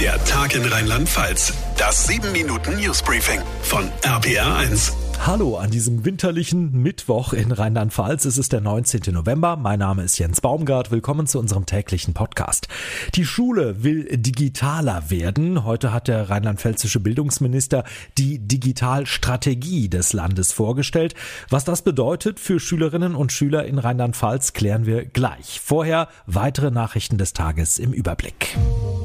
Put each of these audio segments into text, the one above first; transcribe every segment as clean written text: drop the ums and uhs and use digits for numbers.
Der Tag in Rheinland-Pfalz. Das 7-Minuten-Newsbriefing von RPR1. Hallo an diesem winterlichen Mittwoch in Rheinland-Pfalz. Es ist der 19. November. Mein Name ist Jens Baumgart. Willkommen zu unserem täglichen Podcast. Die Schule will digitaler werden. Heute hat der rheinland-pfälzische Bildungsminister die Digitalstrategie des Landes vorgestellt. Was das bedeutet für Schülerinnen und Schüler in Rheinland-Pfalz, klären wir gleich. Vorher weitere Nachrichten des Tages im Überblick.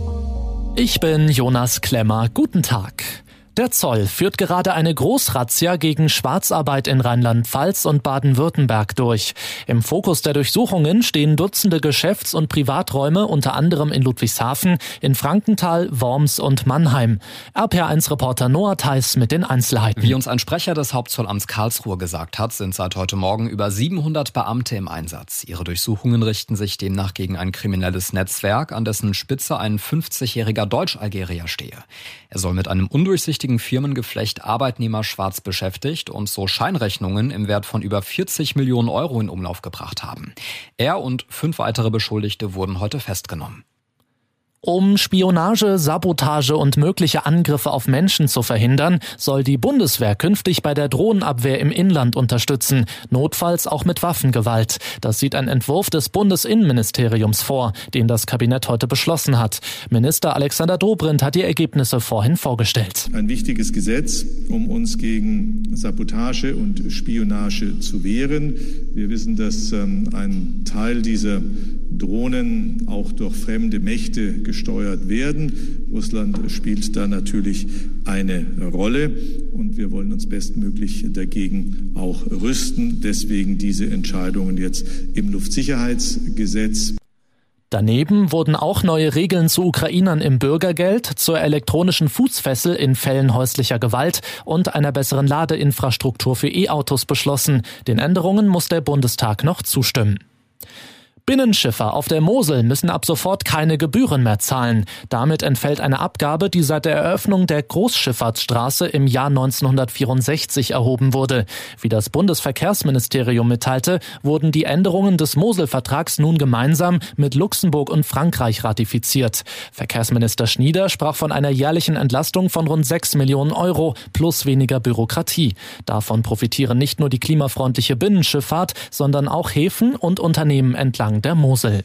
Ich bin Jonas Klemmer. Guten Tag. Der Zoll führt gerade eine Großrazzia gegen Schwarzarbeit in Rheinland-Pfalz und Baden-Württemberg durch. Im Fokus der Durchsuchungen stehen Dutzende Geschäfts- und Privaträume, unter anderem in Ludwigshafen, in Frankenthal, Worms und Mannheim. RPR1-Reporter Noah Theis mit den Einzelheiten. Wie uns ein Sprecher des Hauptzollamts Karlsruhe gesagt hat, sind seit heute Morgen über 700 Beamte im Einsatz. Ihre Durchsuchungen richten sich demnach gegen ein kriminelles Netzwerk, an dessen Spitze ein 50-jähriger Deutsch-Algerier stehe. Er soll mit einem undurchsichtigen Firmengeflecht Arbeitnehmer schwarz beschäftigt und so Scheinrechnungen im Wert von über 40 Millionen Euro in Umlauf gebracht haben. Er und 5 weitere Beschuldigte wurden heute festgenommen. Um Spionage, Sabotage und mögliche Angriffe auf Menschen zu verhindern, soll die Bundeswehr künftig bei der Drohnenabwehr im Inland unterstützen, notfalls auch mit Waffengewalt. Das sieht ein Entwurf des Bundesinnenministeriums vor, den das Kabinett heute beschlossen hat. Minister Alexander Dobrindt hat die Ergebnisse vorhin vorgestellt. Ein wichtiges Gesetz, um uns gegen Sabotage und Spionage zu wehren. Wir wissen, dass ein Teil dieser Drohnen auch durch fremde Mächte gesteuert werden. Russland spielt da natürlich eine Rolle und wir wollen uns bestmöglich dagegen auch rüsten. Deswegen diese Entscheidungen jetzt im Luftsicherheitsgesetz. Daneben wurden auch neue Regeln zu Ukrainern im Bürgergeld, zur elektronischen Fußfessel in Fällen häuslicher Gewalt und einer besseren Ladeinfrastruktur für E-Autos beschlossen. Den Änderungen muss der Bundestag noch zustimmen. Binnenschiffer auf der Mosel müssen ab sofort keine Gebühren mehr zahlen. Damit entfällt eine Abgabe, die seit der Eröffnung der Großschifffahrtsstraße im Jahr 1964 erhoben wurde. Wie das Bundesverkehrsministerium mitteilte, wurden die Änderungen des Moselvertrags nun gemeinsam mit Luxemburg und Frankreich ratifiziert. Verkehrsminister Schnieder sprach von einer jährlichen Entlastung von rund 6 Millionen Euro plus weniger Bürokratie. Davon profitieren nicht nur die klimafreundliche Binnenschifffahrt, sondern auch Häfen und Unternehmen entlang der Mosel.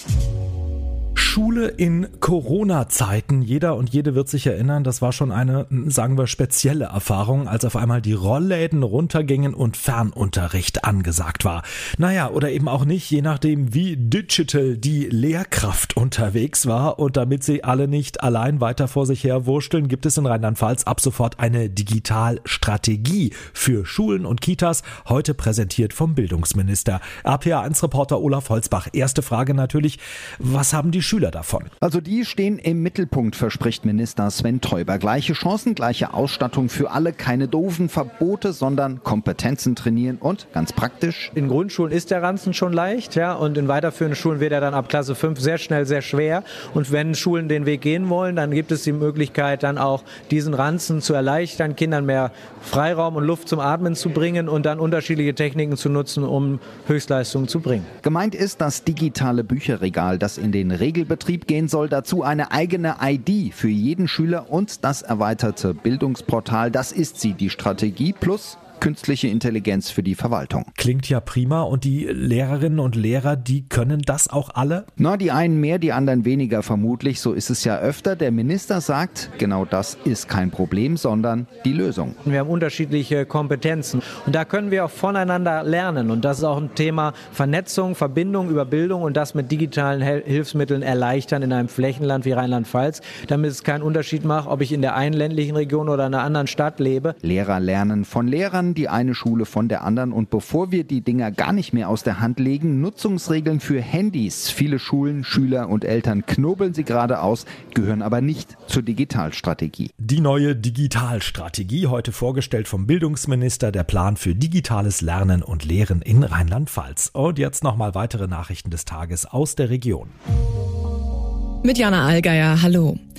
Schule in Corona-Zeiten. Jeder und jede wird sich erinnern, das war schon eine, sagen wir, spezielle Erfahrung, als auf einmal die Rollläden runtergingen und Fernunterricht angesagt war. Naja, oder eben auch nicht, je nachdem, wie digital die Lehrkraft unterwegs war. Und damit sie alle nicht allein weiter vor sich her wursteln, gibt es in Rheinland-Pfalz ab sofort eine Digitalstrategie für Schulen und Kitas, heute präsentiert vom Bildungsminister. RPR1-Reporter Olaf Holzbach. Erste Frage natürlich, was haben die Schüler davon? Also die stehen im Mittelpunkt, verspricht Minister Sven Teuber. Gleiche Chancen, gleiche Ausstattung für alle, keine doofen Verbote, sondern Kompetenzen trainieren und ganz praktisch. In Grundschulen ist der Ranzen schon leicht, ja, und in weiterführenden Schulen wird er dann ab Klasse 5 sehr schnell sehr schwer. Und wenn Schulen den Weg gehen wollen, dann gibt es die Möglichkeit, dann auch diesen Ranzen zu erleichtern, Kindern mehr Freiraum und Luft zum Atmen zu bringen und dann unterschiedliche Techniken zu nutzen, um Höchstleistungen zu bringen. Gemeint ist das digitale Bücherregal, das in den Regelbetrieb gehen soll, dazu eine eigene ID für jeden Schüler und das erweiterte Bildungsportal. Das ist sie, die Strategie, plus künstliche Intelligenz für die Verwaltung. Klingt ja prima. Und die Lehrerinnen und Lehrer, die können das auch alle? Na, die einen mehr, die anderen weniger vermutlich. So ist es ja öfter. Der Minister sagt, genau das ist kein Problem, sondern die Lösung. Wir haben unterschiedliche Kompetenzen und da können wir auch voneinander lernen. Und das ist auch ein Thema Vernetzung, Verbindung über Bildung und das mit digitalen Hilfsmitteln erleichtern in einem Flächenland wie Rheinland-Pfalz, damit es keinen Unterschied macht, ob ich in der einen ländlichen Region oder in einer anderen Stadt lebe. Lehrer lernen von Lehrern, die eine Schule von der anderen. Und bevor wir die Dinger gar nicht mehr aus der Hand legen, Nutzungsregeln für Handys. Viele Schulen, Schüler und Eltern knobeln sie gerade aus, gehören aber nicht zur Digitalstrategie. Die neue Digitalstrategie, heute vorgestellt vom Bildungsminister, der Plan für digitales Lernen und Lehren in Rheinland-Pfalz. Und jetzt nochmal weitere Nachrichten des Tages aus der Region. Mit Jana Allgeier, hallo.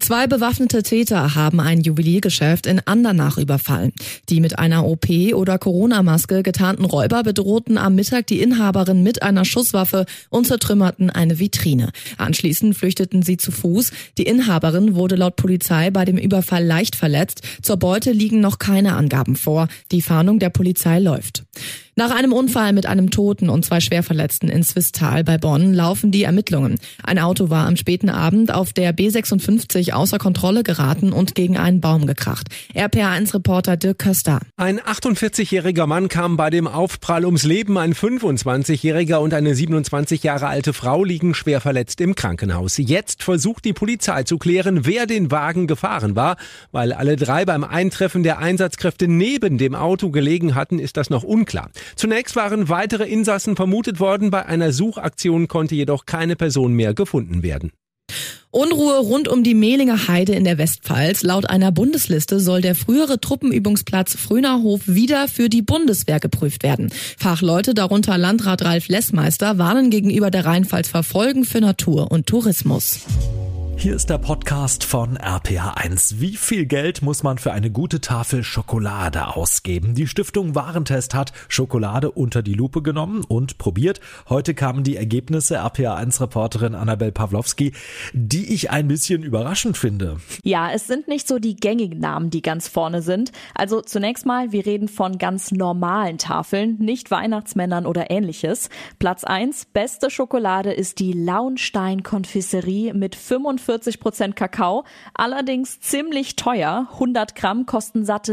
2 bewaffnete Täter haben ein Juweliergeschäft in Andernach überfallen. Die mit einer OP- oder Corona-Maske getarnten Räuber bedrohten am Mittag die Inhaberin mit einer Schusswaffe und zertrümmerten eine Vitrine. Anschließend flüchteten sie zu Fuß. Die Inhaberin wurde laut Polizei bei dem Überfall leicht verletzt. Zur Beute liegen noch keine Angaben vor. Die Fahndung der Polizei läuft. Nach einem Unfall mit einem Toten und 2 Schwerverletzten in Swisttal bei Bonn laufen die Ermittlungen. Ein Auto war am späten Abend auf der B56 außer Kontrolle geraten und gegen einen Baum gekracht. RPA1-Reporter Dirk Köster. Ein 48-jähriger Mann kam bei dem Aufprall ums Leben. Ein 25-jähriger und eine 27 Jahre alte Frau liegen schwer verletzt im Krankenhaus. Jetzt versucht die Polizei zu klären, wer den Wagen gefahren war. Weil alle 3 beim Eintreffen der Einsatzkräfte neben dem Auto gelegen hatten, ist das noch unklar. Zunächst waren weitere Insassen vermutet worden. Bei einer Suchaktion konnte jedoch keine Person mehr gefunden werden. Unruhe rund um die Mehlinger Heide in der Westpfalz. Laut einer Bundesliste soll der frühere Truppenübungsplatz Frönerhof wieder für die Bundeswehr geprüft werden. Fachleute, darunter Landrat Ralf Lessmeister, warnen gegenüber der Rheinpfalz vor Folgen für Natur und Tourismus. Hier ist der Podcast von RPA1. Wie viel Geld muss man für eine gute Tafel Schokolade ausgeben? Die Stiftung Warentest hat Schokolade unter die Lupe genommen und probiert. Heute kamen die Ergebnisse. RPA1-Reporterin Annabel Pawlowski, die ich ein bisschen überraschend finde. Ja, es sind nicht so die gängigen Namen, die ganz vorne sind. Also zunächst mal, wir reden von ganz normalen Tafeln, nicht Weihnachtsmännern oder ähnliches. Platz 1, beste Schokolade ist die Launstein Konfiserie mit 45% Kakao, allerdings ziemlich teuer. 100 Gramm kosten satte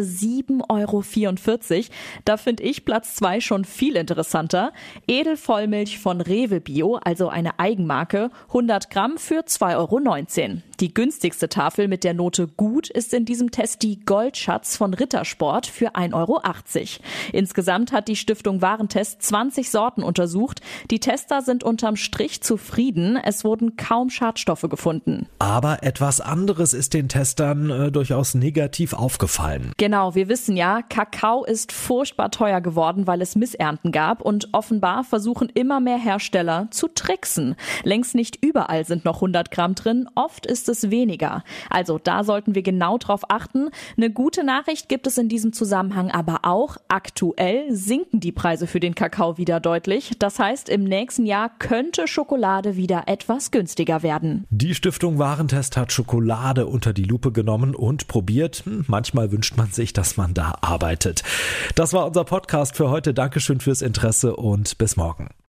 7,44 €. Da finde ich Platz 2 schon viel interessanter. Edelvollmilch von Rewe Bio, also eine Eigenmarke, 100 Gramm für 2,19 €. Die günstigste Tafel mit der Note gut ist in diesem Test die Goldschatz von Rittersport für 1,80 €. Insgesamt hat die Stiftung Warentest 20 Sorten untersucht. Die Tester sind unterm Strich zufrieden. Es wurden kaum Schadstoffe gefunden. Aber etwas anderes ist den Testern durchaus negativ aufgefallen. Genau, wir wissen ja, Kakao ist furchtbar teuer geworden, weil es Missernten gab und offenbar versuchen immer mehr Hersteller zu tricksen. Längst nicht überall sind noch 100 Gramm drin, oft ist es weniger. Also da sollten wir genau drauf achten. Eine gute Nachricht gibt es in diesem Zusammenhang aber auch. Aktuell sinken die Preise für den Kakao wieder deutlich. Das heißt, im nächsten Jahr könnte Schokolade wieder etwas günstiger werden. Die Stiftung Warentest hat Schokolade unter die Lupe genommen und probiert. Manchmal wünscht man sich, dass man da arbeitet. Das war unser Podcast für heute. Dankeschön fürs Interesse und bis morgen.